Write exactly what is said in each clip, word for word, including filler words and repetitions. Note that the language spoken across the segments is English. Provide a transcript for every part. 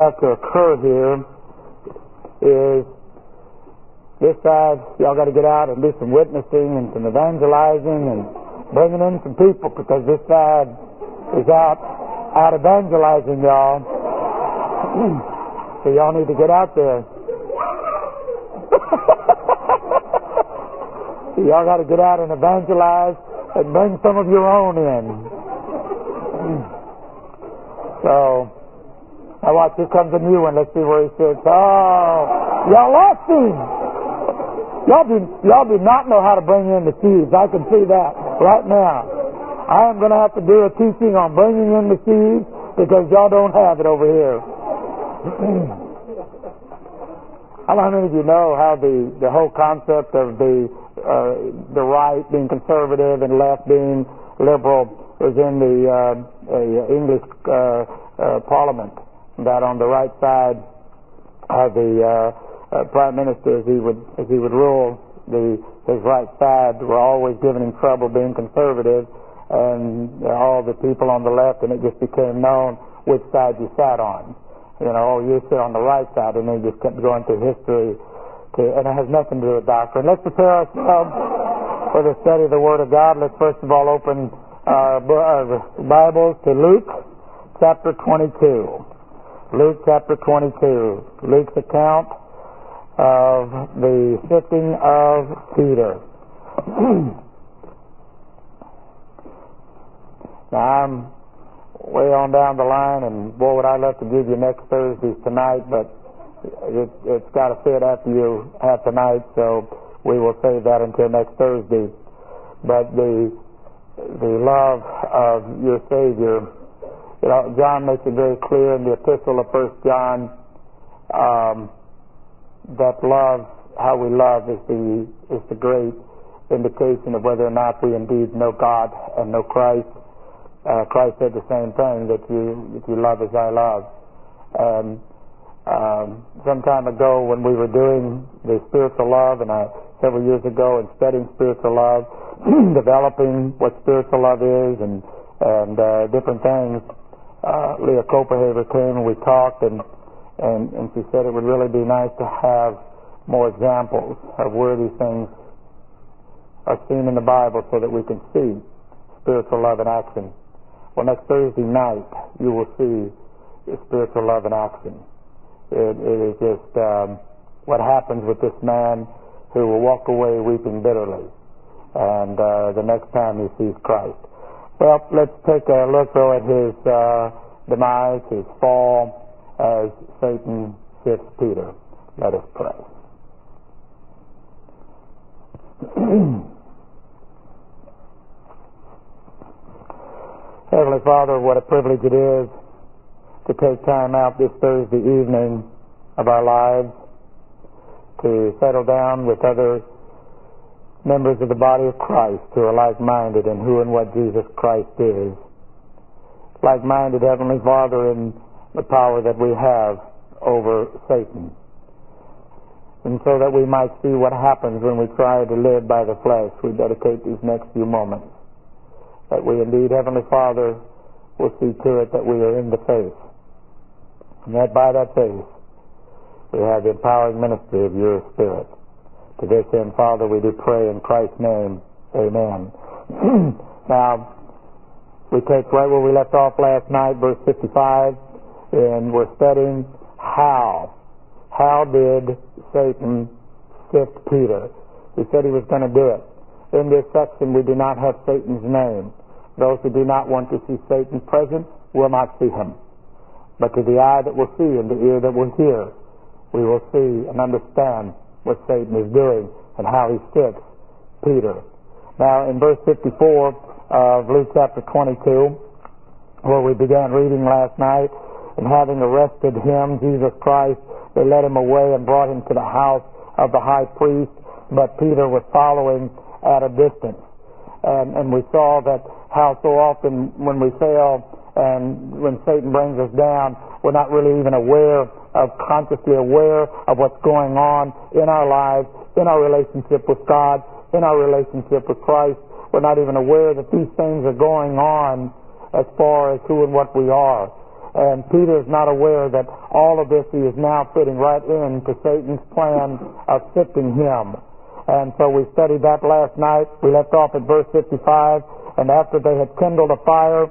to occur here is this side, y'all got to get out and do some witnessing and some evangelizing and bringing in some people, because this side is out out evangelizing y'all. So y'all need to get out there. So y'all got to get out and evangelize and bring some of your own in. So, now watch, here comes a new one. Let's see where he sits. Oh, y'all lost him. Y'all do, y'all do not know how to bring in the seeds. I can see that right now. I am going to have to do a teaching on bringing in the seeds, because y'all don't have it over here. How many of you know how the, the whole concept of the uh, the right being conservative and left being liberal was in the uh, uh, English uh, uh, Parliament? That on the right side of the uh, uh, Prime Minister, as he would as he would rule, the his right side were always giving him trouble being conservative, and uh, all the people on the left, and it just became known which side you sat on. You know, oh, you sit on the right side, and they just kept going through history, to, and it has nothing to do with doctrine. Let's prepare ourselves for the study of the Word of God. Let's first of all open our, our Bibles to Luke chapter twenty-two. Luke chapter twenty-two. Luke's account of the sifting of Peter. Now, I'm way on down the line, and boy, would I love to give you next Thursday's tonight, but it, it's got to fit after you have tonight, so we will save that until next Thursday. But the the love of your Savior, you know, John makes it very clear in the epistle of First John um, that love, how we love, is the is the great indication of whether or not we indeed know God and know Christ. Uh, Christ said the same thing, that you that you love as I love. And um, some time ago, when we were doing the spiritual love, and I several years ago, and studying spiritual love, developing what spiritual love is, and and uh, different things, uh, Leah Copenhaver came and we talked, and, and and she said it would really be nice to have more examples of where these things are seen in the Bible, so that we can see spiritual love in action. Well, next Thursday night, you will see spiritual love in action. It, it is just um, what happens with this man who will walk away weeping bitterly, and uh, the next time he sees Christ. Well, let's take a look, though, at his uh, demise, his fall, as Satan sifts Peter. Let us pray. Heavenly Father, what a privilege it is to take time out this Thursday evening of our lives to settle down with other members of the body of Christ who are like-minded in who and what Jesus Christ is. Like-minded, Heavenly Father, in the power that we have over Satan. And so that we might see what happens when we try to live by the flesh, we dedicate these next few moments. That we indeed, Heavenly Father, will see to it that we are in the faith. And that by that faith, we have the empowering ministry of your Spirit. To this end, Father, we do pray in Christ's name. Amen. Now, we take right where we left off last night, verse fifty-five, and we're studying how. How did Satan sift Peter? He said he was going to do it. In this section, we do not have Satan's name. Those who do not want to see Satan present will not see him. But to the eye that will see and the ear that will hear, we will see and understand what Satan is doing and how he sifts Peter. Now, in verse fifty-four of Luke chapter twenty-two, where we began reading last night, and having arrested him, Jesus Christ, they led him away and brought him to the house of the high priest, but Peter was following at a distance. And, and we saw that how so often when we fail and when Satan brings us down, we're not really even aware of, consciously aware of what's going on in our lives, in our relationship with God, in our relationship with Christ. We're not even aware that these things are going on as far as who and what we are. And Peter is not aware that all of this he is now fitting right into Satan's plan of sifting him. And so we studied that last night. We left off at verse fifty-five. And after they had kindled a fire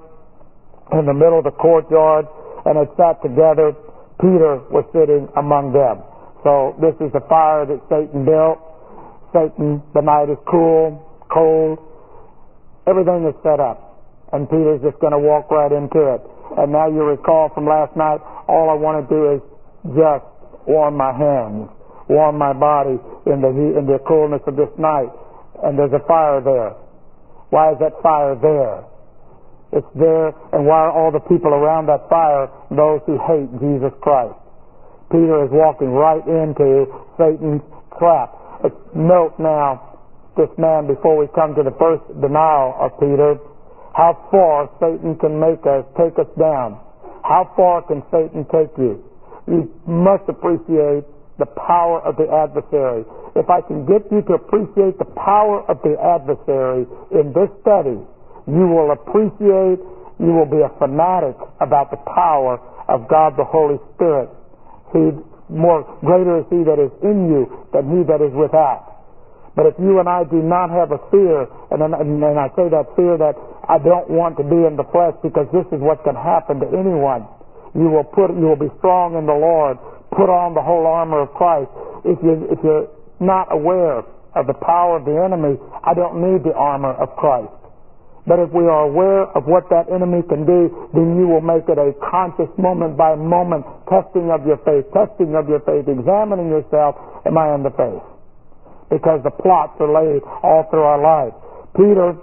in the middle of the courtyard and had sat together, Peter was sitting among them. So this is the fire that Satan built. Satan, the night is cool, cold. Everything is set up. And Peter's just going to walk right into it. And now you recall from last night, all I want to do is just warm my hands, warm my body in the heat, in the coolness of this night. And there's a fire there. Why is that fire there? It's there, and why are all the people around that fire those who hate Jesus Christ? Peter is walking right into Satan's trap. Note now, this man, before we come to the first denial of Peter, how far Satan can make us, take us down. How far can Satan take you? You must appreciate the power of the adversary. If I can get you to appreciate the power of the adversary in this study, you will appreciate, you will be a fanatic about the power of God the Holy Spirit. He, more greater is He that is in you than he that is without. But if you and I do not have a fear, and, and, and I say that fear that I don't want to be in the flesh because this is what can happen to anyone, you will put, you will be strong in the Lord. Put on the whole armor of Christ. If you if you're not aware of the power of the enemy, I don't need the armor of Christ. But if we are aware of what that enemy can do, then you will make it a conscious moment by moment testing of your faith, testing of your faith, examining yourself, am I in the faith? Because the plots are laid all through our life. Peter,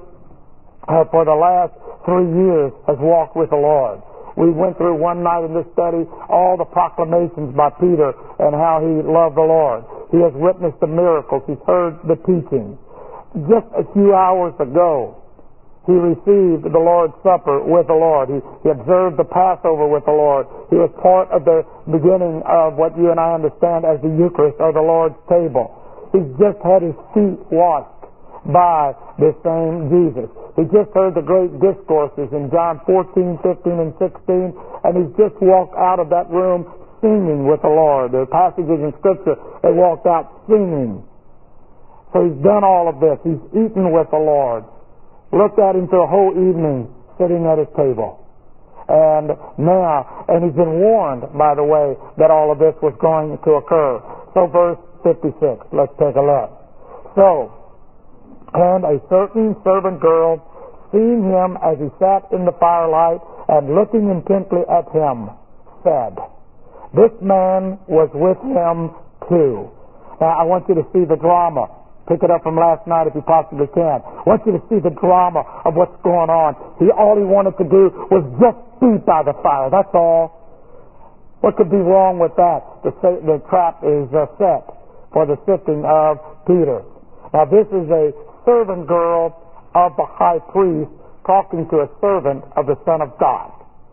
uh, for the last three years, has walked with the Lord. We went through one night in this study all the proclamations by Peter and how he loved the Lord. He has witnessed the miracles. He's heard the teaching. Just a few hours ago, he received the Lord's Supper with the Lord. He, he observed the Passover with the Lord. He was part of the beginning of what you and I understand as the Eucharist or the Lord's table. He's just had his feet washed by this same Jesus. He just heard the great discourses in John fourteen, fifteen, and sixteen, and he's just walked out of that room singing with the Lord. There are passages in Scripture that walked out singing. So he's done all of this. He's eaten with the Lord. Looked at him for a whole evening sitting at his table. And now, and he's been warned, by the way, that all of this was going to occur. So verse fifty-six, let's take a look. So, and a certain servant girl, seeing him as he sat in the firelight and looking intently at him, said, this man was with him too. Now, I want you to see the drama. Pick it up from last night if you possibly can. I want you to see the drama of what's going on. He, all he wanted to do was just be by the fire. That's all. What could be wrong with that? The, the trap is uh, set for the sifting of Peter. Now, this is a servant girl of the high priest talking to a servant of the Son of God.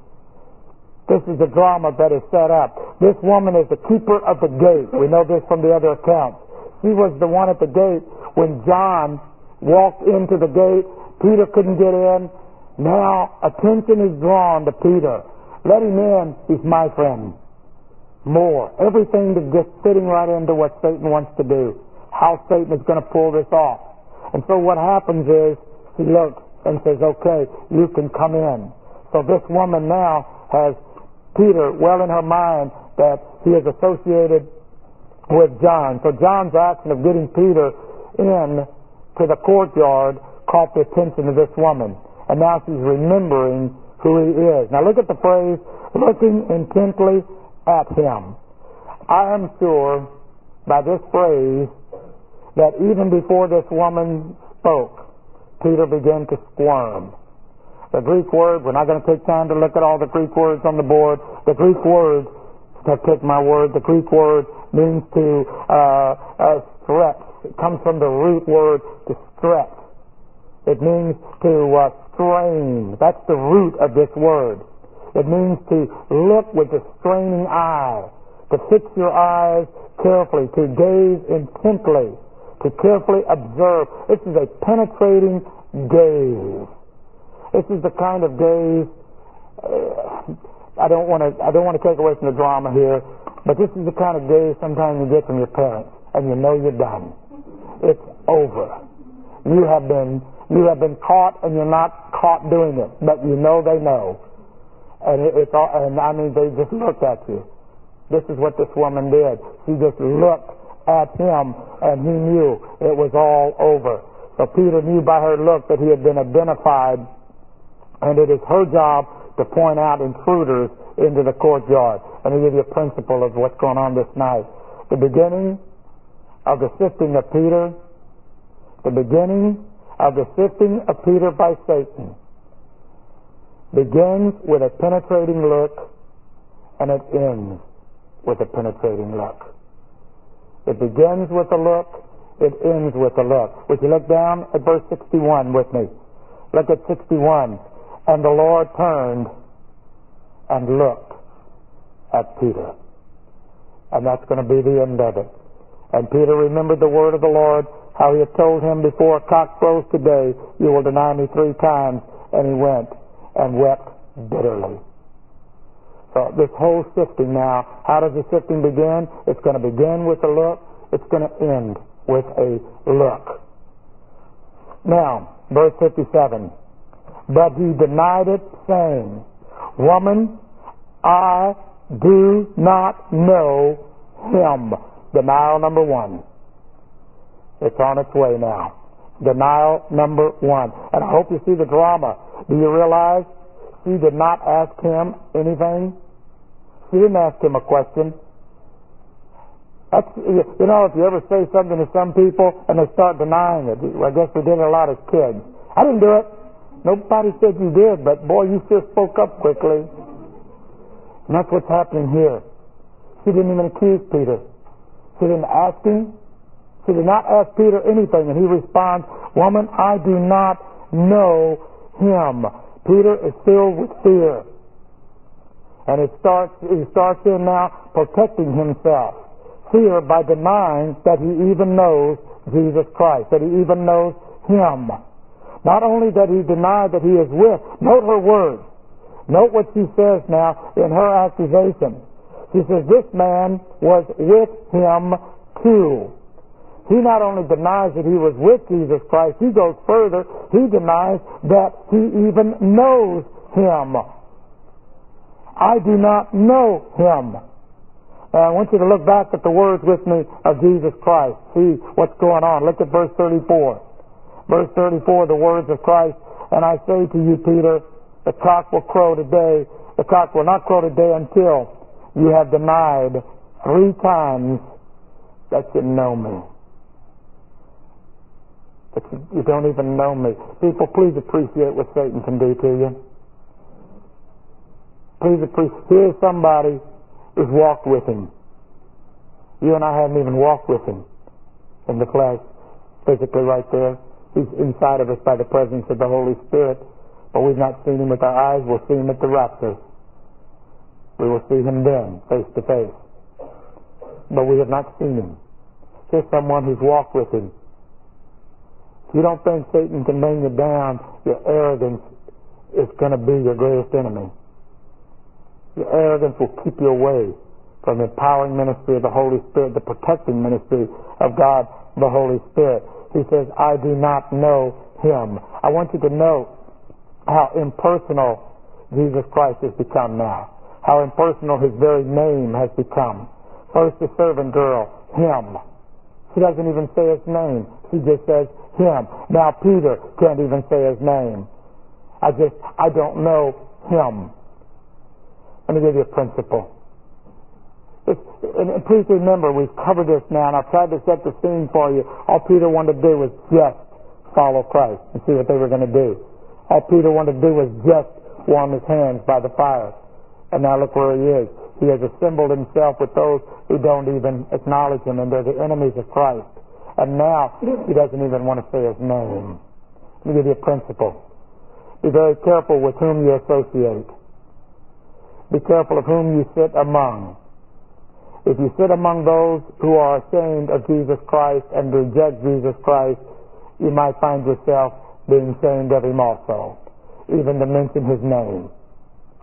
This is the drama that is set up. This woman is the keeper of the gate. We know this from the other accounts. She was the one at the gate when John walked into the gate. Peter couldn't get in. Now attention is drawn to Peter. Let him in. He's my friend. More. Everything is just fitting right into what Satan wants to do. How Satan is going to pull this off. And so what happens is he looks and says, okay, you can come in. So this woman now has Peter well in her mind that he is associated with John. So John's action of getting Peter in to the courtyard caught the attention of this woman. And now she's remembering who he is. Now look at the phrase, looking intently at him. I am sure by this phrase that even before this woman spoke, Peter began to squirm. The Greek word, we're not going to take time to look at all the Greek words on the board. The Greek word, to take my word, the Greek word means to uh, uh, stretch. It comes from the root word to stretch. It means to uh, strain. That's the root of this word. It means to look with a straining eye, to fix your eyes carefully, to gaze intently, to carefully observe. This is a penetrating gaze. This is the kind of gaze uh, I don't want to I don't want to take away from the drama here, but this is the kind of gaze sometimes you get from your parents, and you know you're done. It's over. You have been you have been caught, and you're not caught doing it, but you know they know. And it, it's all, and I mean they just look at you. This is what this woman did. She just looked at him, and he knew it was all over. So Peter knew by her look that he had been identified, and it is her job to point out intruders into the courtyard. Let me give you a principle of what's going on this night. The beginning of the sifting of Peter, the beginning of the sifting of Peter by Satan begins with a penetrating look, and it ends with a penetrating look. It begins with a look, it ends with a look. Would you look down at verse sixty-one with me? Look at sixty-one. And the Lord turned and looked at Peter. And that's going to be the end of it. And Peter remembered the word of the Lord, how he had told him, before a cock crows today, you will deny me three times. And he went and wept bitterly. So this whole sifting now, how does the sifting begin? It's going to begin with a look. It's going to end with a look. Now, verse fifty-seven. But he denied it, saying, Woman, I do not know him. Denial number one. It's on its way now. Denial number one. And I hope you see the drama. Do you realize she did not ask him anything? She didn't ask him a question. That's, you know, if you ever say something to some people and they start denying it, I guess we did it a lot as kids. I didn't do it. Nobody said you did, but boy, you sure spoke up quickly. And that's what's happening here. She didn't even accuse Peter. She didn't ask him. She did not ask Peter anything, and he responds, Woman, I do not know him. Peter is filled with fear. And it starts, he starts in now protecting himself. Fear by denying that he even knows Jesus Christ, that he even knows him. Not only that he denied that he is with, note her words. Note what she says now in her accusation. She says, this man was with him too. He not only denies that he was with Jesus Christ, he goes further. He denies that he even knows him. I do not know him. Now, I want you to look back at the words with me of Jesus Christ. See what's going on. Look at verse thirty-four. Verse thirty-four, the words of Christ, and I say to you, Peter, the cock will crow today. The cock will not crow today until you have denied three times that you know me. That you, you don't even know me. People, please appreciate what Satan can do to you. Please appreciate. Here's somebody who's walked with him. You and I haven't even walked with him in the flesh, physically right there. He's inside of us by the presence of the Holy Spirit, but we've not seen him with our eyes. We'll see him at the rapture. We will see him then, face to face. But we have not seen him. Here's someone who's walked with him. If you don't think Satan can bring you down, your arrogance is going to be your greatest enemy. Your arrogance will keep you away from the empowering ministry of the Holy Spirit, the protecting ministry of God, the Holy Spirit. He says, I do not know him. I want you to know how impersonal Jesus Christ has become now. How impersonal his very name has become. First the servant girl, him. She doesn't even say his name. She just says him. Now Peter can't even say his name. I just, I don't know him. Let me give you a principle. It's, and please remember, we've covered this now, and I've tried to set the scene for you. All Peter wanted to do was just follow Christ and see what they were going to do. All Peter wanted to do was just warm his hands by the fire. And now look where he is. He has assembled himself with those who don't even acknowledge him, and they're the enemies of Christ. And now he doesn't even want to say his name. Let me give you a principle. Be very careful with whom you associate. Be careful of whom you sit among. If you sit among those who are ashamed of Jesus Christ and reject Jesus Christ, you might find yourself being ashamed of him also, even to mention his name.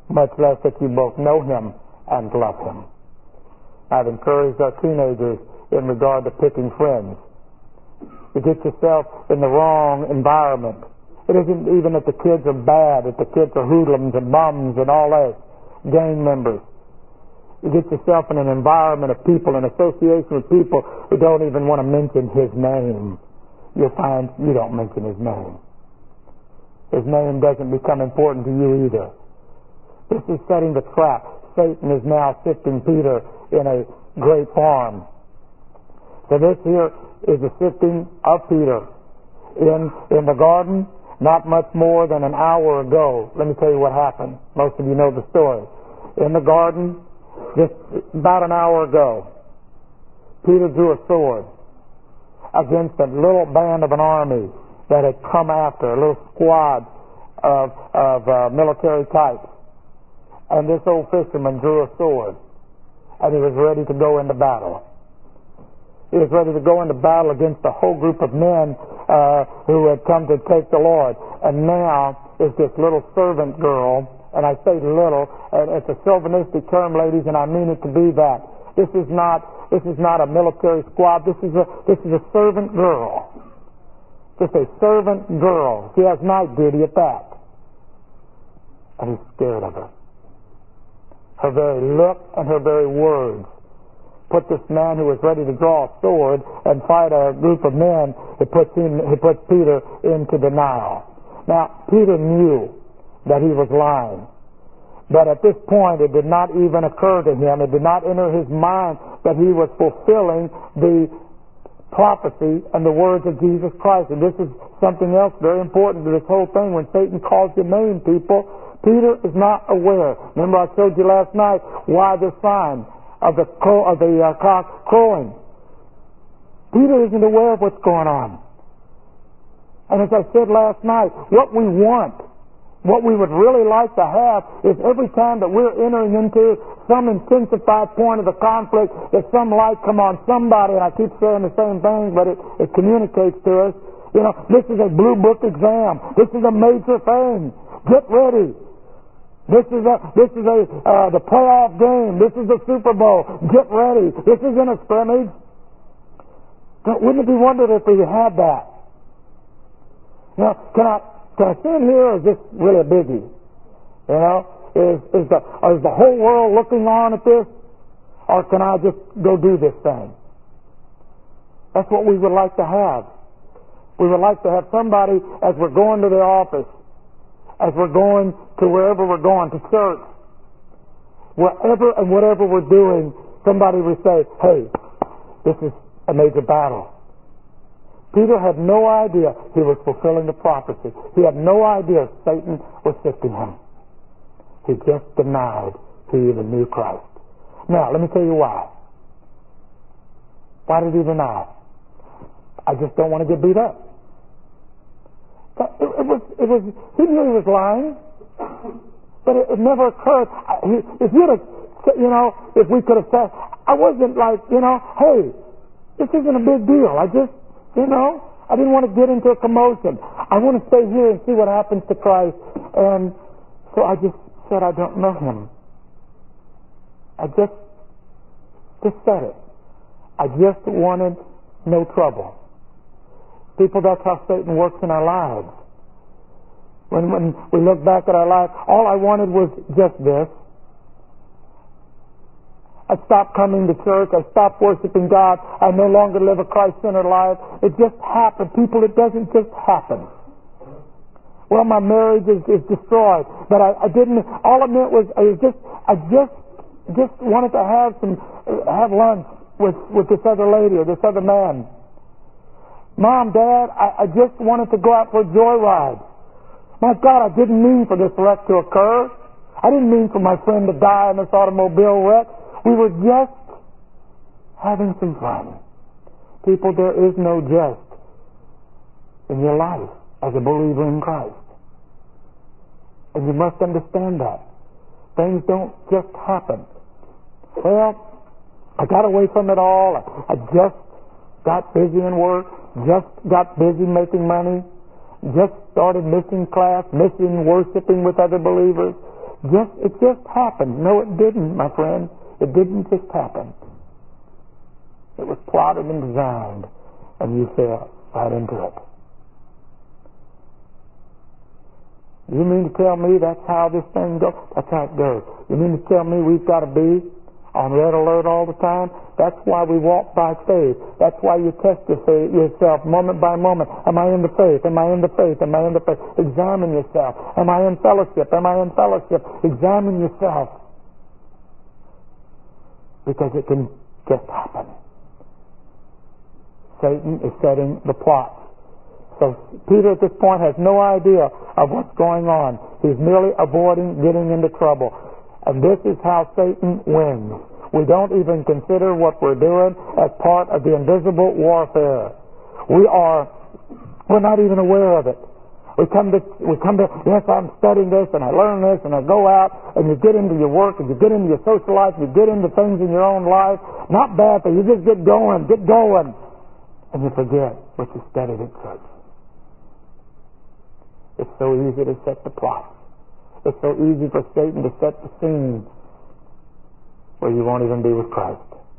much less that you both know Him and love Him. I've encouraged our teenagers in regard to picking friends. You get yourself in the wrong environment. It isn't even that the kids are bad, that the kids are hoodlums and bums and all that, gang members. You get yourself in an environment of people, an association with people who don't even want to mention His name. You'll find you don't mention His name. His name doesn't become important to you either. This is setting the trap. Satan is now sifting Peter in a great farm. So this here is the sifting of Peter in, in the garden. Not much more than an hour ago, let me tell you what happened. Most of you know the story. In the garden, just about an hour ago, Peter drew a sword against a little band of an army that had come after, a little squad of, of uh, military types. And this old fisherman drew a sword, and he was ready to go into battle. He was ready to go into battle against a whole group of men uh, who had come to take the Lord. And now is this little servant girl, and I say little, and it's a chauvinistic term, ladies, and I mean it to be that. This is not this is not a military squad. This is a this is a servant girl. Just a servant girl. She has night duty at that. And he's scared of her. Her very look and her very words put this man who was ready to draw a sword and fight a group of men, he puts, him, he puts Peter into denial. Now, Peter knew that he was lying. But at this point, it did not even occur to him, it did not enter his mind that he was fulfilling the prophecy and the words of Jesus Christ. And this is something else very important to this whole thing. When Satan calls your name, people, Peter is not aware. Remember I showed you last night why the sign of the crow, of the uh, cock crowing. Peter isn't aware of what's going on. And as I said last night, what we want, what we would really like to have is every time that we're entering into some intensified point of the conflict, that some light come on somebody, and I keep saying the same thing, but it, it communicates to us. You know, this is a blue book exam. This is a major thing. Get ready. This is a this is a uh, the playoff game. This is the Super Bowl. Get ready. This isn't a scrimmage. Wouldn't it be wonderful if we had that? Now, can I can I stand here, or is this really a biggie? You know, is is the is the whole world looking on at this, or can I just go do this thing? That's what we would like to have. We would like to have somebody as we're going to the office, as we're going to wherever we're going, to church, wherever and whatever we're doing, somebody would say, hey, this is a major battle. Peter had no idea he was fulfilling the prophecy. He had no idea Satan was sifting him. He just denied he even knew Christ. Now, let me tell you why. Why did he deny? I just don't want to get beat up. It, it was, it was, he knew he was lying, but it, it never occurred. He, if you'd have, you know, if we could have said, I wasn't like, you know, hey, this isn't a big deal. I just, you know, I didn't want to get into a commotion. I want to stay here and see what happens to Christ. And so I just said, I don't know him. I just, just said it. I just wanted no trouble. People, that's how Satan works in our lives. When, when we look back at our life, all I wanted was just this. I stopped coming to church. I stopped worshiping God. I no longer live a Christ-centered life. It just happened. People, it doesn't just happen. Well, my marriage is, is destroyed. But I, I didn't, all I meant was, I was just, I just, just wanted to have some, have lunch with, with this other lady or this other man. Mom, Dad, I, I just wanted to go out for a joyride. My God, I didn't mean for this wreck to occur. I didn't mean for my friend to die in this automobile wreck. We were just having some fun. People, there is no jest in your life as a believer in Christ. And you must understand that. Things don't just happen. Well, I got away from it all. I, I just got busy in work, just got busy making money, just started missing class, missing worshiping with other believers, Just, it just happened. No, it didn't, my friend. It didn't just happen. It was plotted and designed, and you fell right into it. You mean to tell me that's how this thing goes? That's how it goes. You mean to tell me we've got to be on red alert all the time? That's why we walk by faith. That's why you test yourself moment by moment. Am I in the faith? Am I in the faith? Am I in the faith? Examine yourself. Am I in fellowship? Am I in fellowship? Examine yourself. Because it can just happen. Satan is setting the plot. So Peter at this point has no idea of what's going on. He's merely avoiding getting into trouble. And this is how Satan wins. We don't even consider what we're doing as part of the invisible warfare. We are, we're not even aware of it. We come to, we come to, yes, I'm studying this and I learn this and I go out and you get into your work and you get into your social life, you get into things in your own life. Not bad, but you just get going, get going. And you forget what you studied at church. It's so easy to set the plot. It's so easy for Satan to set the scene where you won't even be with Christ.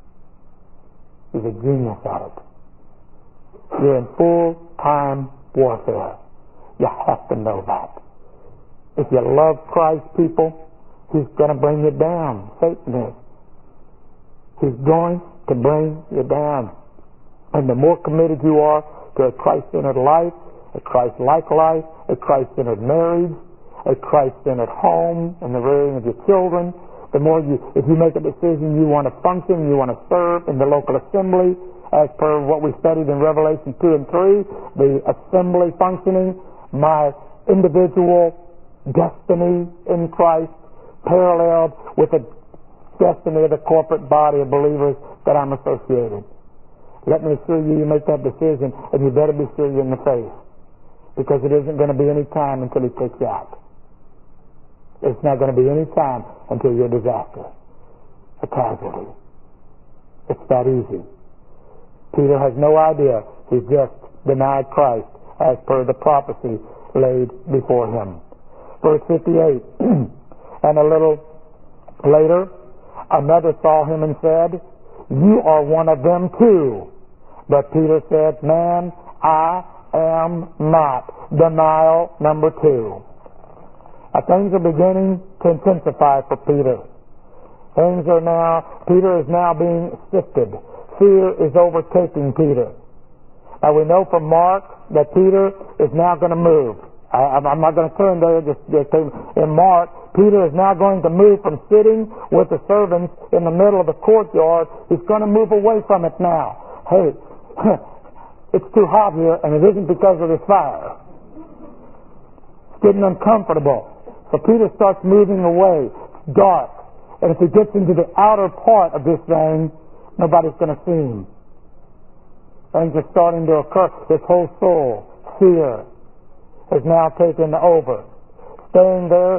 He's a genius at it. You're in full-time warfare. You have to know that. If you love Christ, people, he's going to bring you down. Satan is. He's going to bring you down. And the more committed you are to a Christ-centered life, a Christ-like life, a Christ-centered marriage, a Christ-centered home, and the rearing of your children, the more you, if you make a decision you want to function, you want to serve in the local assembly, as per what we studied in Revelation two and three, the assembly functioning, my individual destiny in Christ paralleled with the destiny of the corporate body of believers that I'm associated. Let me assure you, you make that decision, and you better be serious in the faith. Because it isn't going to be any time until he takes you out. It's not going to be any time until you're a disaster, a casualty. It's that easy. Peter has no idea. He's just denied Christ as per the prophecy laid before him. Verse fifty-eight, and a little later, another saw him and said, "You are one of them too." But Peter said, "Man, I am not." Denial number two. Now, things are beginning to intensify for Peter. Things are now, Peter is now being sifted. Fear is overtaking Peter. Now we know from Mark that Peter is now going to move. I, I'm not going to turn there. Just, just in Mark, Peter is now going to move from sitting with the servants in the middle of the courtyard. He's going to move away from it now. Hey, it's too hot here, and it isn't because of this fire. It's getting uncomfortable. So Peter starts moving away. It's dark. And if he gets into the outer part of this thing, nobody's going to see him. Things are starting to occur. His whole soul, fear, has now taken over. Staying there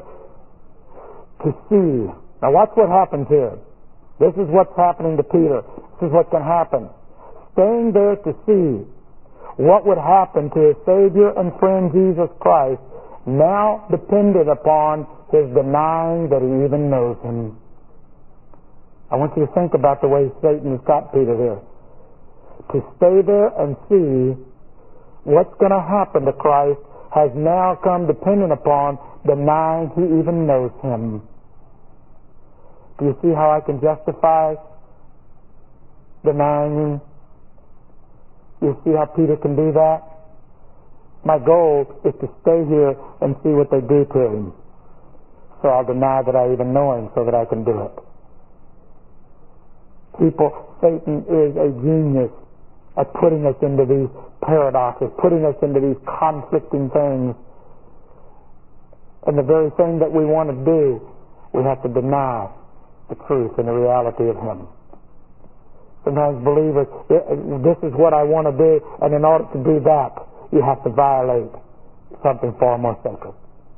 to see. Now watch what happens here. This is what's happening to Peter. This is what can happen. Staying there to see what would happen to his Savior and friend Jesus Christ now depended upon his denying that he even knows him. I want you to think about the way Satan has got Peter here. To stay there and see what's going to happen to Christ has now come dependent upon denying he even knows him. Do you see how I can justify denying him? Do you see how Peter can do that? My goal is to stay here and see what they do to him. So I'll deny that I even know him so that I can do it. People, Satan is a genius at putting us into these paradoxes, putting us into these conflicting things. And the very thing that we want to do, we have to deny the truth and the reality of him. Sometimes believers, this is what I want to do, and in order to do that, you have to violate something far more sacred.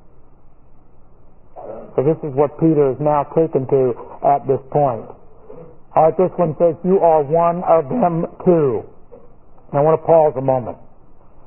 So this is what Peter is now taken to at this point. All right, this one says, "You are one of them too." I want to pause a moment.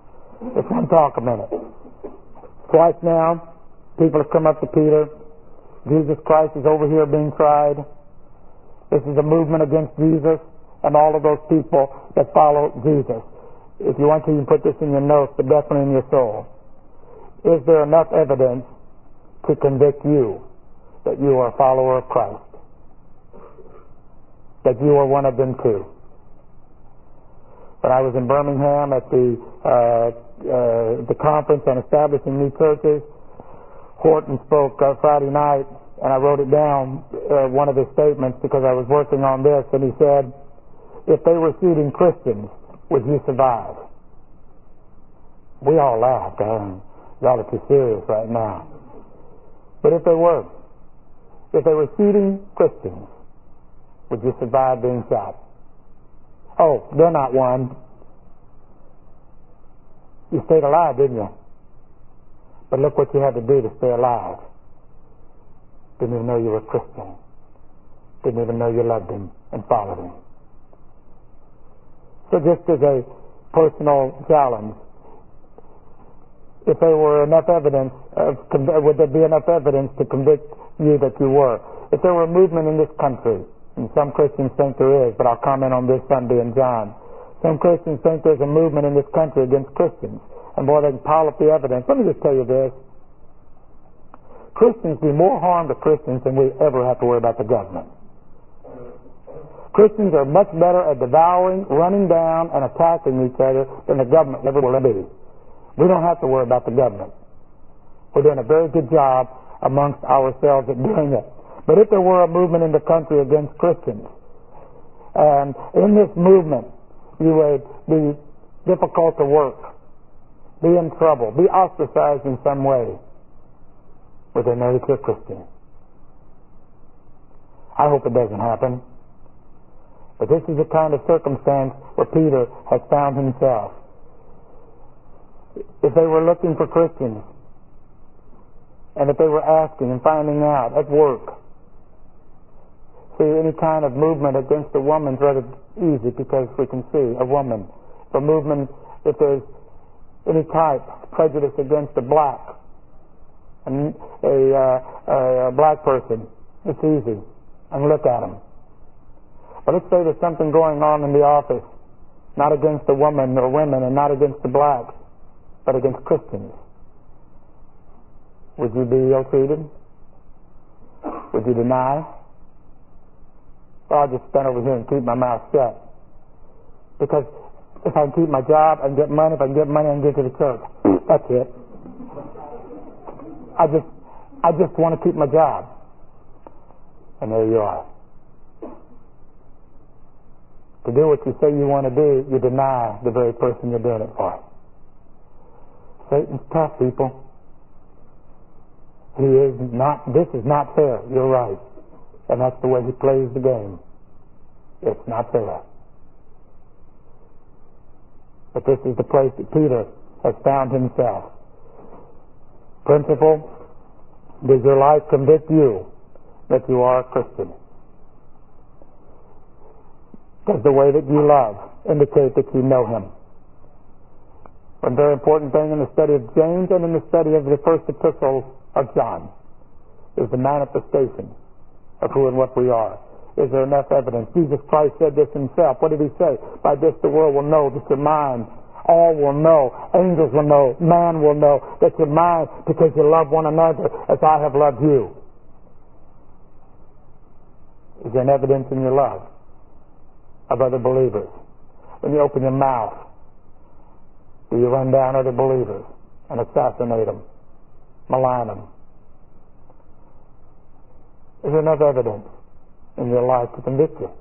Just want to talk a minute. Twice now, people have come up to Peter Jesus Christ is over here being tried. This is a movement against Jesus and all of those people that follow Jesus. If you want to, you can put this in your notes, but definitely in your soul. Is there enough evidence to convict you that you are a follower of Christ? That you are one of them too? When I was in Birmingham at the uh, uh, the conference on establishing new churches, Horton spoke uh, Friday night, and I wrote it down, uh, one of his statements, because I was working on this, and he said, if they were shooting Christians, would you survive? We all laughed. Oh, y'all are too serious right now. But if they were, if they were shooting Christians, would you survive being shot? Oh, they're not one. You stayed alive, didn't you? But look what you had to do to stay alive. Didn't even know you were a Christian. Didn't even know you loved Him and followed Him. So just as a personal challenge, if there were enough evidence, of, would there be enough evidence to convict you that you were? If there were a movement in this country, and some Christians think there is, but I'll comment on this Sunday in John. Some Christians think there's a movement in this country against Christians. And boy, they can pile up the evidence. Let me just tell you this. Christians do more harm to Christians than we ever have to worry about the government. Christians are much better at devouring, running down, and attacking each other than the government ever will be. We don't have to worry about the government. We're doing a very good job amongst ourselves at doing it. But if there were a movement in the country against Christians, and in this movement you would be difficult to work, be in trouble, be ostracized in some way, would they know that you're a Christian? I hope it doesn't happen. But this is the kind of circumstance where Peter has found himself. If they were looking for Christians, and if they were asking and finding out at work, see, any kind of movement against a woman is rather easy because we can see a woman. A movement, if there's any type of prejudice against a black, and a, uh, a black person, it's easy. And look at them. But let's say there's something going on in the office, not against the woman or women, and not against the blacks, but against Christians. Would you be ill-treated? Would you deny? Well, I'll just stand over here and keep my mouth shut. Because if I can keep my job and get money, if I can get money, I can get to the church. That's it. I just, I just want to keep my job. And there you are. To do what you say you want to do, you deny the very person you're doing it for. Satan's tough, people. He is not, this is not fair. You're right. And that's the way he plays the game. It's not fair. But this is the place that Peter has found himself. Principal, does your life convict you that you are a Christian? Does the way that you love indicate that you know Him? One very important thing in the study of James and in the study of the first epistle of John is the manifestation of who and what we are. Is there enough evidence? Jesus Christ said this Himself. What did He say? By this the world will know that you're mine. All will know. Angels will know. Man will know that you're mine because you love one another as I have loved you. Is there an evidence in your love of other believers? When you open your mouth, do you run down other believers and assassinate them, malign them? Is there enough evidence in your life to convict you?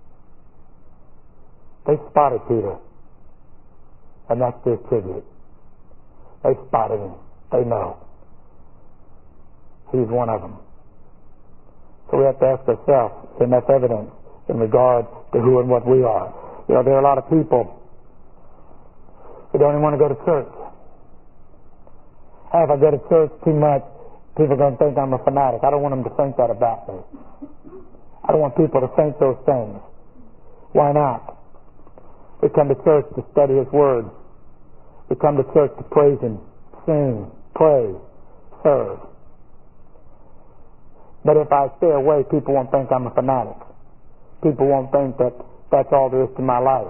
They spotted Peter, and that's their tribute. They spotted him. They know. He's one of them. So we have to ask ourselves, is there enough evidence in regard to who and what we are? You know, there are a lot of people who don't even want to go to church. Hey, if I go to church too much, people are going to think I'm a fanatic. I don't want them to think that about me. I don't want people to think those things. Why not? We come to church to study His Word. We come to church to praise Him, sing, pray, serve. But if I stay away, people won't think I'm a fanatic. People won't think that that's all there is to my life.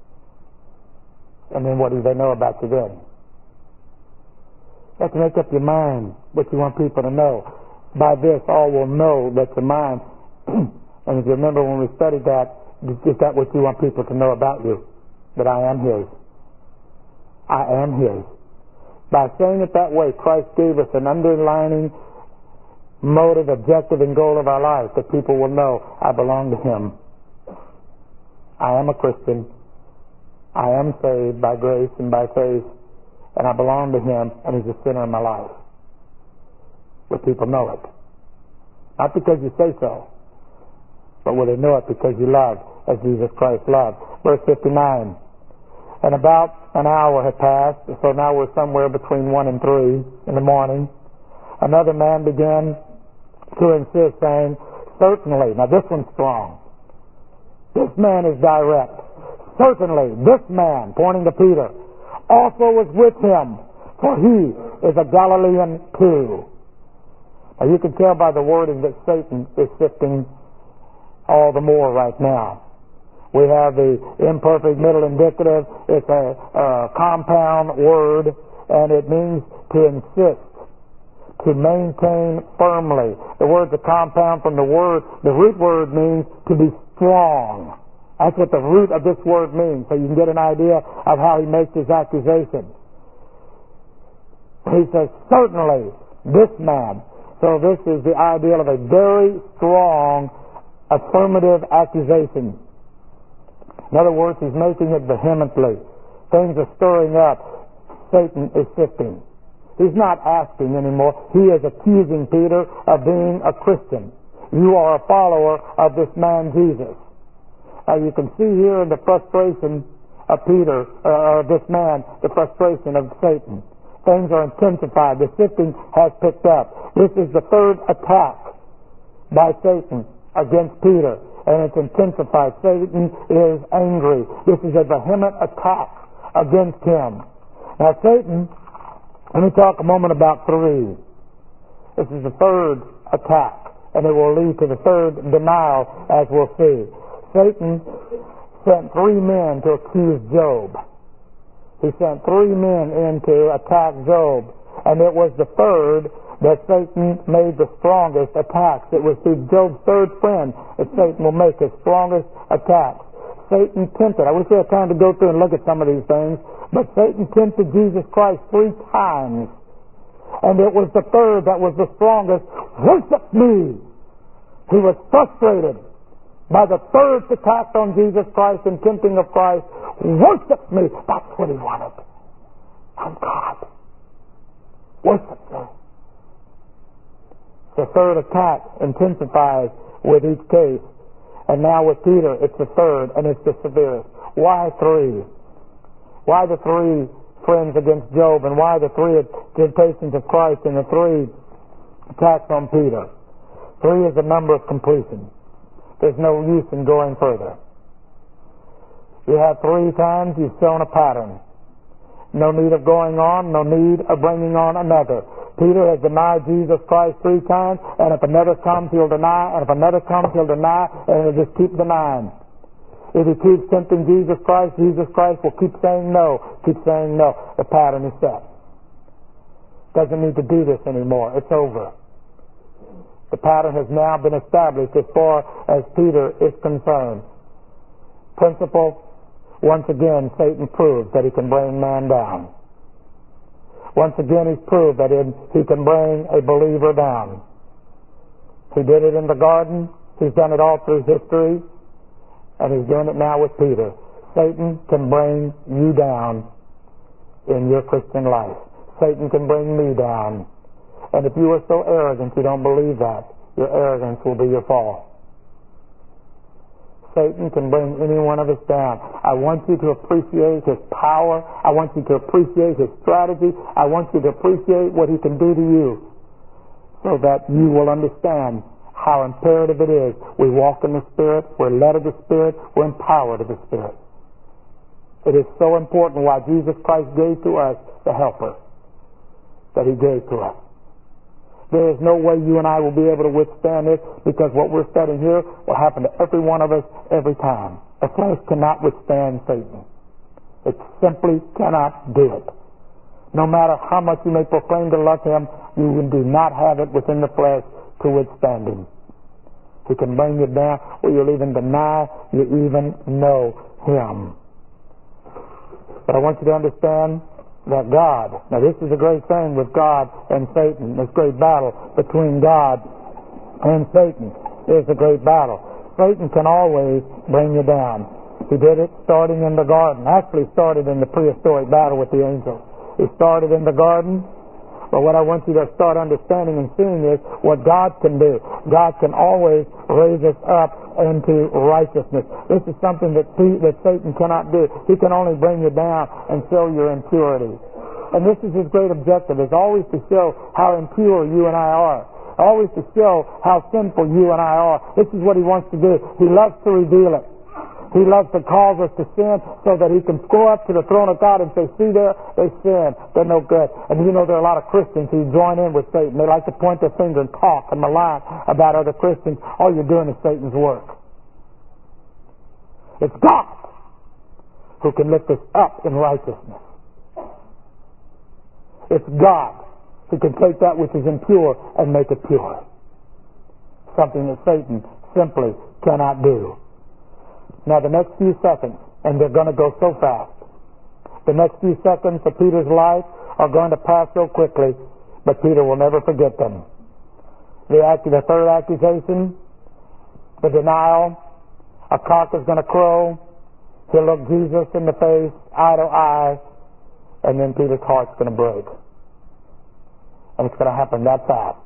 And then what do they know about you then? You have to make up your mind what you want people to know. By this, all will know that you're mine. And if you remember when we studied that, is that what you want people to know about you? That I am His. I am His. By saying it that way, Christ gave us an underlining motive, objective, and goal of our life, that people will know I belong to Him. I am a Christian. I am saved by grace and by faith, and I belong to Him, and He's the center of my life. Will people know it? Not because you say so, but will they know it because you love as Jesus Christ loved? Verse fifty-nine. And about an hour had passed, so now we're somewhere between one and three in the morning. Another man began to insist, saying, certainly, now this one's strong. This man is direct. Certainly, this man, pointing to Peter, also was with him, for he is a Galilean too. Now you can tell by the wording that Satan is sifting all the more right now. We have the imperfect middle indicative. It's a, a compound word, and it means to insist, to maintain firmly. The word's a compound from the word. The root word means to be strong. That's what the root of this word means, so you can get an idea of how he makes his accusation. He says, certainly, this man. So this is the ideal of a very strong affirmative accusation. In other words, he's making it vehemently. Things are stirring up. Satan is sifting. He's not asking anymore. He is accusing Peter of being a Christian. You are a follower of this man Jesus. Now you can see here in the frustration of Peter, uh, of this man, the frustration of Satan. Things are intensified. The sifting has picked up. This is the third attack by Satan against Peter, and it's intensified. Satan is angry. This is a vehement attack against him. Now Satan, let me talk a moment about three. This is the third attack, and it will lead to the third denial, as we'll see. Satan sent three men to accuse Job. He sent three men in to attack Job, and it was the third that Satan made the strongest attacks. It was through Job's third friend that Satan will make his strongest attacks. Satan tempted. I wish we had time to go through and look at some of these things, but Satan tempted Jesus Christ three times, and it was the third that was the strongest. Worship me! He was frustrated by the third attack on Jesus Christ and tempting of Christ. Worship me! That's what he wanted. I'm God. Worship me. The third attack intensifies with each case. And now with Peter, it's the third, and it's the severest. Why three? Why the three friends against Job, and why the three temptations of Christ and the three attacks on Peter? Three is the number of completion. There's no use in going further. You have three times you've shown a pattern. No need of going on, no need of bringing on another. Peter has denied Jesus Christ three times, and if another comes, he'll deny, and if another comes, he'll deny, and he'll just keep denying. If he keeps tempting Jesus Christ, Jesus Christ will keep saying no, keep saying no. The pattern is set. Doesn't need to do this anymore. It's over. The pattern has now been established as far as Peter is concerned. Principle, once again, Satan proves that he can bring man down. Once again, he's proved that he can bring a believer down. He did it in the garden. He's done it all through history. And he's doing it now with Peter. Satan can bring you down in your Christian life. Satan can bring me down. And if you are so arrogant you don't believe that, your arrogance will be your fall. Satan can bring any one of us down. I want you to appreciate his power. I want you to appreciate his strategy. I want you to appreciate what he can do to you, so that you will understand how imperative it is. We walk in the Spirit. We're led of the Spirit. We're empowered of the Spirit. It is so important why Jesus Christ gave to us the helper that he gave to us. There is no way you and I will be able to withstand this, because what we're studying here will happen to every one of us every time. The flesh cannot withstand Satan. It simply cannot do it. No matter how much you may proclaim to love him, you do not have it within the flesh to withstand him. He can bring you down where you'll even deny you even know him. But I want you to understand that God, now this is a great thing with God and Satan, this great battle between God and Satan is a great battle. Satan can always bring you down. He did it starting in the garden, actually started in the prehistoric battle with the angels. He started in the garden, but what I want you to start understanding and seeing is what God can do. God can always raise us up into righteousness. This is something that, that Satan cannot do. He can only bring you down and show your impurity. And this is his great objective, is always to show how impure you and I are. Always to show how sinful you and I are. This is what he wants to do. He loves to reveal it. He loves to cause us to sin so that he can go up to the throne of God and say, see there, they sin. They're no good. And you know there are a lot of Christians who join in with Satan. They like to point their finger and talk and malign about other Christians. All you're doing is Satan's work. It's God who can lift us up in righteousness. It's God who can take that which is impure and make it pure. Something that Satan simply cannot do. Now the next few seconds, and they're going to go so fast, the next few seconds of Peter's life are going to pass so quickly, but Peter will never forget them. The, the third accusation, the denial, a cock is going to crow, he'll look Jesus in the face, eye to eye, and then Peter's heart's going to break. And it's going to happen that fast.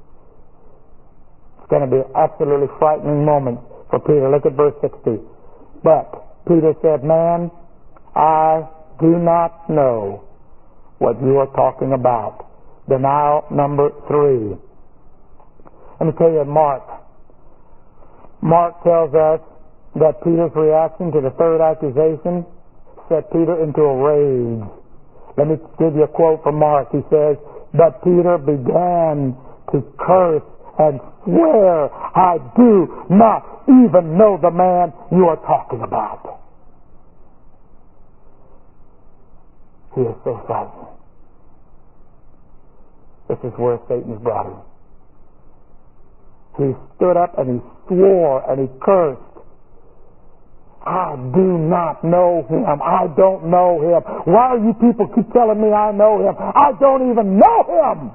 It's going to be an absolutely frightening moment for Peter. Look at verse sixty. But Peter said, man, I do not know what you are talking about. Denial number three. Let me tell you, Mark. Mark tells us that Peter's reaction to the third accusation set Peter into a rage. Let me give you a quote from Mark. He says, but Peter began to curse and swear, I do not even know the man you are talking about. He is so frightened. This is where Satan's brought him. He stood up and he swore and he cursed. I do not know him. I don't know him. Why are you people keep telling me I know him? I don't even know him.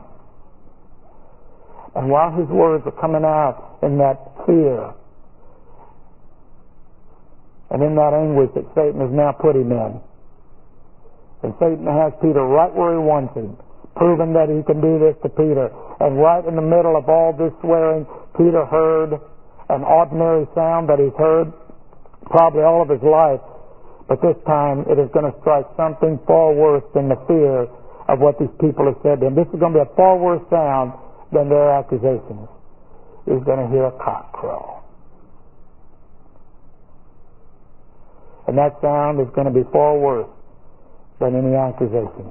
And while his words are coming out in that fear and in that anguish that Satan has now put him in, and Satan has Peter right where he wants him, proving that he can do this to Peter. And right in the middle of all this swearing, Peter heard an ordinary sound that he's heard probably all of his life, but this time it is going to strike something far worse than the fear of what these people have said to him. This is going to be a far worse sound than their accusations. He's going to hear a cock crow. And that sound is going to be far worse than any accusation.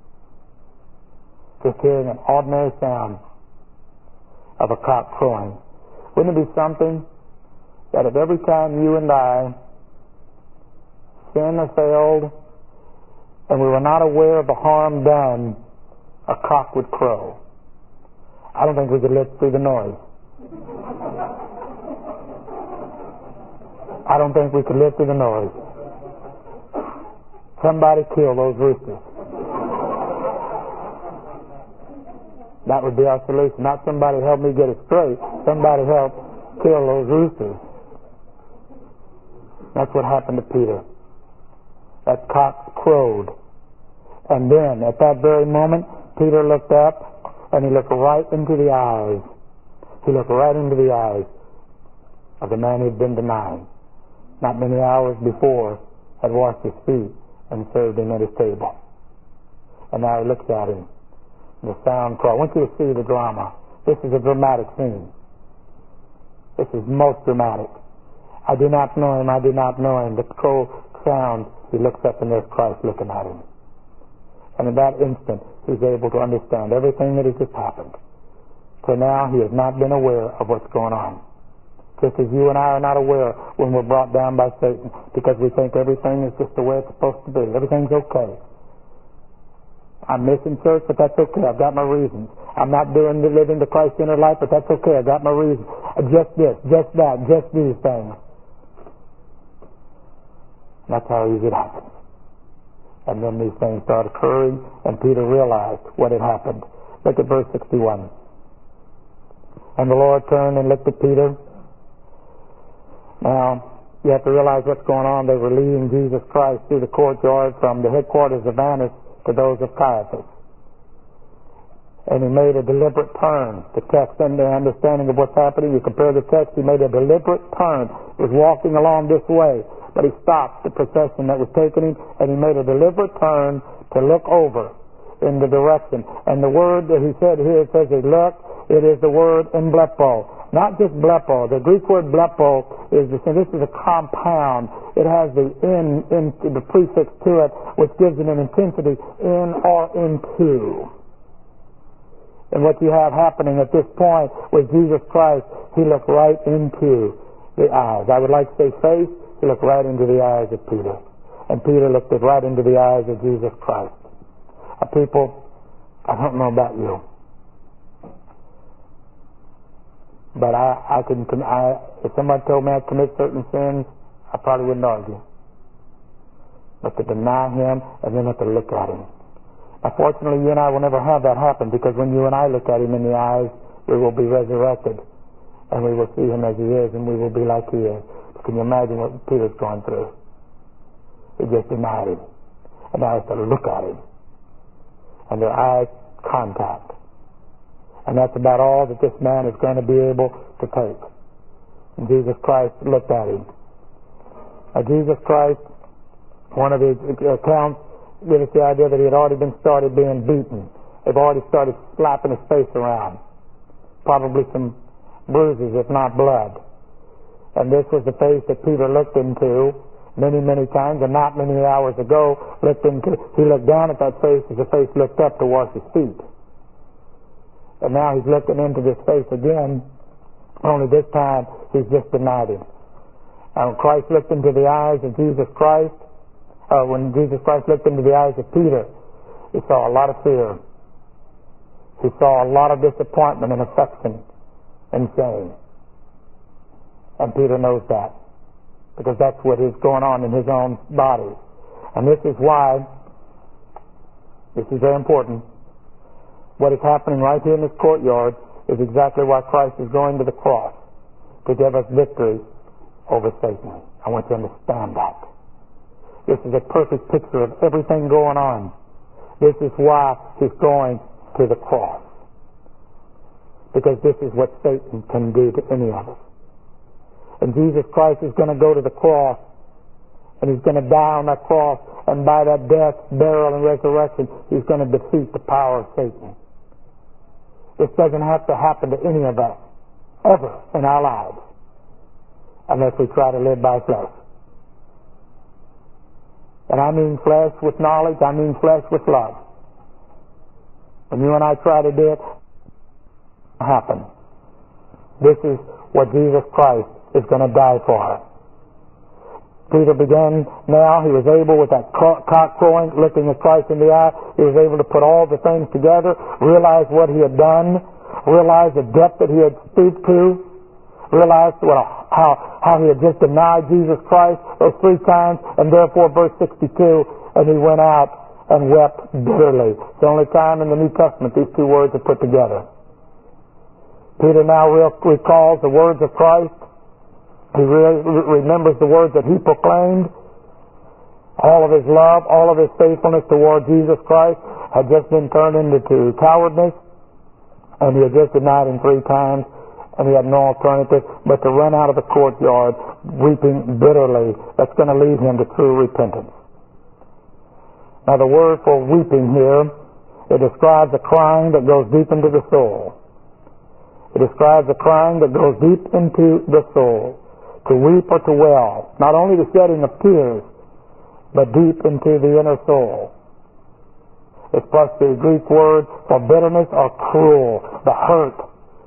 Just hearing an ordinary sound of a cock crowing. Wouldn't it be something that if every time you and I sin or failed and we were not aware of the harm done, a cock would crow? I don't think we could live through the noise. I don't think we could live through the noise. Somebody kill those roosters. That would be our solution. Not somebody help me get it straight. Somebody help kill those roosters. That's what happened to Peter. That cock crowed. And then, at that very moment, Peter looked up and he looked right into the eyes. He looked right into the eyes of the man he'd been denying. Not many hours before, had washed his feet and served him at his table. And now he looks at him. The sound crow. I want you to see the drama. This is a dramatic scene. This is most dramatic. I do not know him, I do not know him. The crow sounds, he looks up and there's Christ looking at him. And in that instant, he's able to understand everything that has just happened. till now he has not been aware of what's going on. Just as you and I are not aware when we're brought down by Satan, because we think everything is just the way it's supposed to be. Everything's okay. I'm missing church, but that's okay. I've got my reasons. I'm not doing the living the Christ-centered life, but that's okay. I've got my reasons. Just this, just that, just these things. That's how easy it happens. And then these things start occurring, and Peter realized what had happened. Look at verse sixty-one. And the Lord turned and looked at Peter. Now, you have to realize what's going on. They were leading Jesus Christ through the courtyard from the headquarters of Annas to those of Caiaphas. And he made a deliberate turn. The text and the understanding of what's happening, you compare the text, he made a deliberate turn. He was walking along this way, but he stopped the procession that was taking him, and he made a deliberate turn to look over in the direction. And the word that he said here, it says he looked, it is the word emblepo. Not just blepo. The Greek word blepo is the same. This is a compound. It has the in, in the prefix to it, which gives it an intensity, in or into. And what you have happening at this point with Jesus Christ, he looked right into the eyes. I would like to say face. He looked right into the eyes of Peter. And Peter looked right into the eyes of Jesus Christ. Uh, people, I don't know about you, but I, I can, I, if somebody told me I'd commit certain sins, I probably wouldn't argue. But to deny him and then have to look at him. Now, fortunately, you and I will never have that happen, because when you and I look at him in the eyes, we will be resurrected. And we will see him as he is, and we will be like he is. Can you imagine what Peter's going through? He just denied him. And now he has to look at him. And their eye contact. And that's about all that this man is going to be able to take. And Jesus Christ looked at him. Now, Jesus Christ, one of his accounts, gives us the idea that he had already been started being beaten. They've already started slapping his face around. Probably some bruises, if not blood. And this was the face that Peter looked into many, many times, and not many hours ago, looked into, he looked down at that face as the face looked up to wash his feet. And now he's looking into this face again, only this time he's just denied him. And when Christ looked into the eyes of Jesus Christ, uh, when Jesus Christ looked into the eyes of Peter, he saw a lot of fear. He saw a lot of disappointment and affection and shame. And Peter knows that, because that's what is going on in his own body. And this is why, this is very important, what is happening right here in this courtyard is exactly why Christ is going to the cross, to give us victory over Satan. I want you to understand that. This is a perfect picture of everything going on. This is why he's going to the cross, because this is what Satan can do to any of us. And Jesus Christ is going to go to the cross, and he's going to die on that cross, and by that death, burial, and resurrection, he's going to defeat the power of Satan. This doesn't have to happen to any of us, ever, in our lives, unless we try to live by flesh. And I mean flesh with knowledge, I mean flesh with love. When you and I try to do it, it happen. This is what Jesus Christ is going to die for. Peter began now, he was able, with that cock crowing, looking at Christ in the eye, he was able to put all the things together, realize what he had done, realize the depth that he had stooped to, realize what, how, how he had just denied Jesus Christ those three times, and therefore, verse sixty-two, and he went out and wept bitterly. It's the only time in the New Testament these two words are put together. Peter now recalls the words of Christ. He re- remembers the words that he proclaimed. All of his love, all of his faithfulness toward Jesus Christ had just been turned into cowardness, and he had just denied him three times, and he had no alternative but to run out of the courtyard weeping bitterly. That's going to lead him to true repentance. Now, the word for weeping here, it describes a crying that goes deep into the soul. It describes a crying that goes deep into the soul. To weep or to wail, not only the shedding of tears, but deep into the inner soul. It's plus the Greek word for bitterness or cruel, the hurt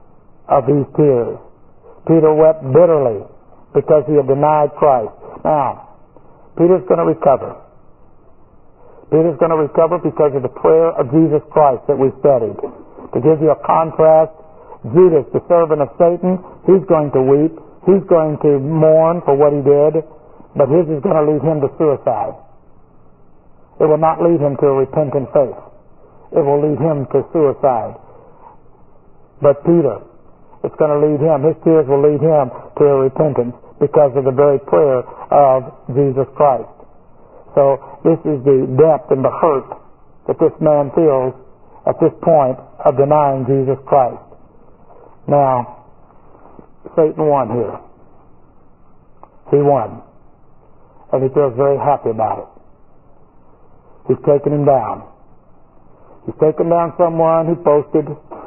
of these tears. Peter wept bitterly because he had denied Christ. Now, Peter's going to recover. Peter's going to recover because of the prayer of Jesus Christ that we studied. To give you a contrast, Judas, the servant of Satan, he's going to weep. He's going to mourn for what he did, but his is going to lead him to suicide. It will not lead him to a repentant faith. It will lead him to suicide. But Peter, it's going to lead him, his tears will lead him to a repentance because of the very prayer of Jesus Christ. So this is the depth and the hurt that this man feels at this point of denying Jesus Christ. Now, Satan won here. He won. And he feels very happy about it. He's taken him down. He's taken down someone who boasted,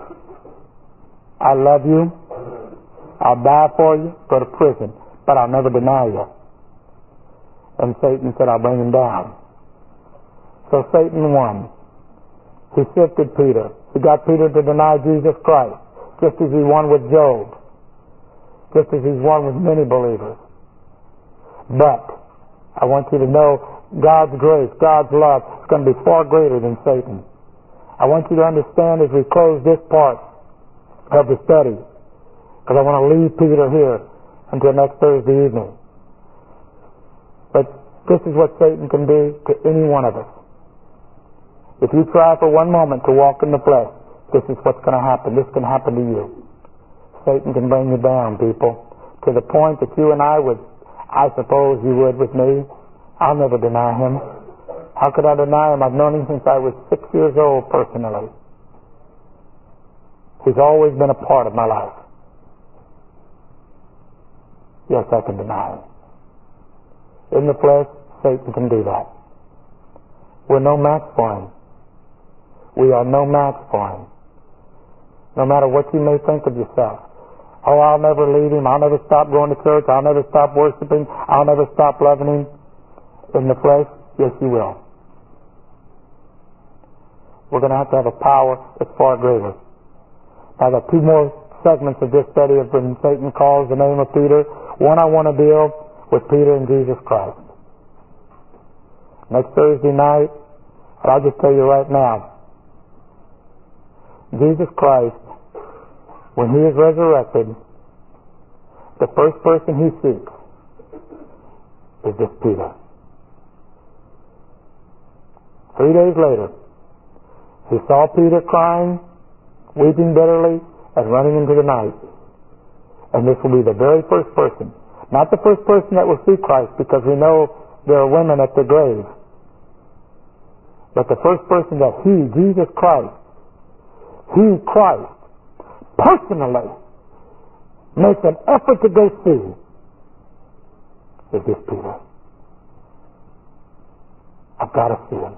I love you, I'll die for you, go to prison, but I'll never deny you. And Satan said, I'll bring him down. So Satan won. He sifted Peter. He got Peter to deny Jesus Christ, just as he won with Job, just as he's won with many believers. But I want you to know God's grace, God's love is going to be far greater than Satan. I want you to understand as we close this part of the study, because I want to leave Peter here until next Thursday evening. But this is what Satan can do to any one of us. If you try for one moment to walk in the flesh, this is what's going to happen. This can happen to you. Satan can bring you down, people, to the point that you and I would, I suppose you would with me. I'll never deny him. How could I deny him? I've known him since I was six years old personally. He's always been a part of my life. Yes, I can deny him. In the flesh, Satan can do that. We're no match for him. We are no match for him. No matter what you may think of yourself. Oh, I'll never leave him. I'll never stop going to church. I'll never stop worshiping. I'll never stop loving him. In the flesh, yes, you will. We're going to have to have a power that's far greater. I've got two more segments of this study of when Satan calls the name of Peter. One I want to deal with Peter and Jesus Christ. Next Thursday night, and I'll just tell you right now, Jesus Christ, when he is resurrected, the first person he seeks is this Peter. Three days later, he saw Peter crying, weeping bitterly, and running into the night. And this will be the very first person. Not the first person that will see Christ, because we know there are women at the grave. But the first person that he, Jesus Christ, he, Christ, personally makes an effort to go see is this Peter. I've got to see him.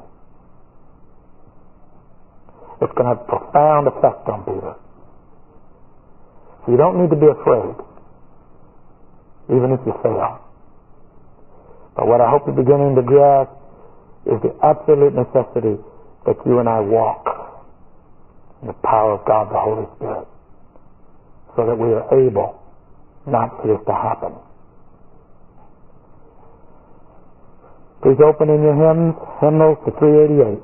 It's going to have a profound effect on Peter. So you don't need to be afraid, even if you fail. But what I hope you're beginning to grasp is the absolute necessity that you and I walk in the power of God the Holy Spirit, so that we are able not for this to happen. Please open in your hymns, hymnals to three eighty-eight.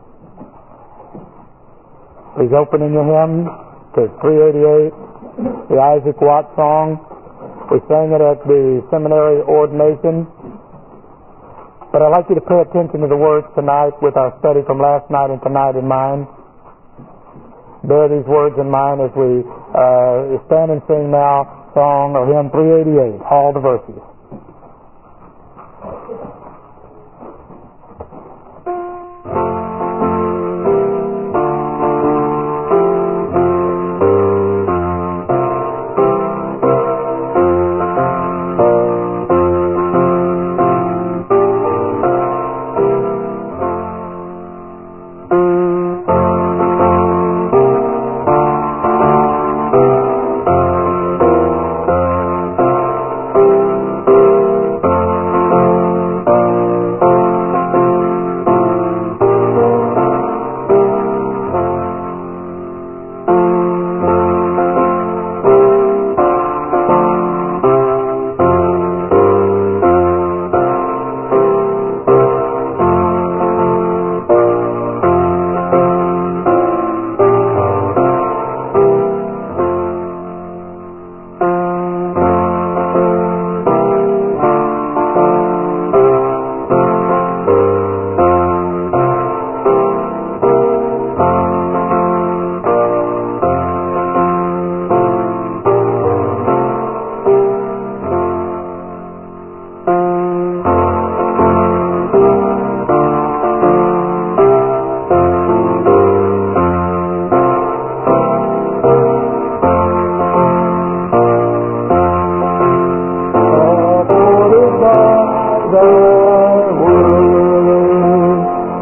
Please open in your hymns to three eighty-eight, the Isaac Watt song. We sang it at the seminary ordination. But I'd like you to pay attention to the words tonight with our study from last night and tonight in mind. Bear these words in mind as we uh, stand and sing now song or hymn three eighty-eight, all the verses.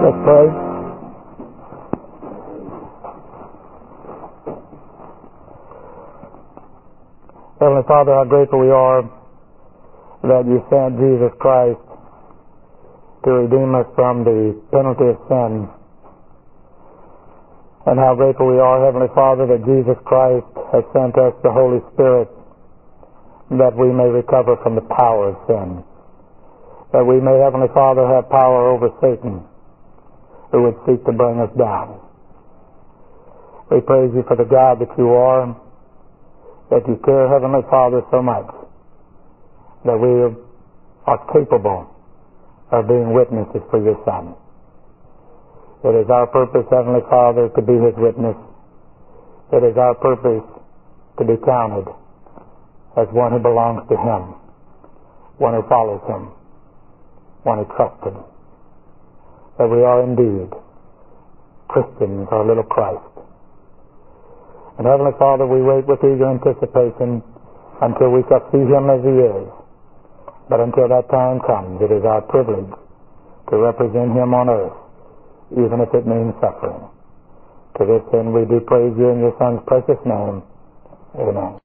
Let's pray. Heavenly Father, how grateful we are that you sent Jesus Christ to redeem us from the penalty of sin. And how grateful we are, Heavenly Father, that Jesus Christ has sent us the Holy Spirit that we may recover from the power of sin. That we may, Heavenly Father, have power over Satan, who would seek to bring us down. We praise you for the God that you are, that you care, Heavenly Father, so much that we are capable of being witnesses for your Son. It is our purpose, Heavenly Father, to be his witness. It is our purpose to be counted as one who belongs to him, one who follows him, one who trusts him. That we are indeed Christians, our little Christ. And Heavenly Father, we wait with eager anticipation until we shall see him as he is. But until that time comes, it is our privilege to represent him on earth, even if it means suffering. To this end we do praise you in your Son's precious name. Amen.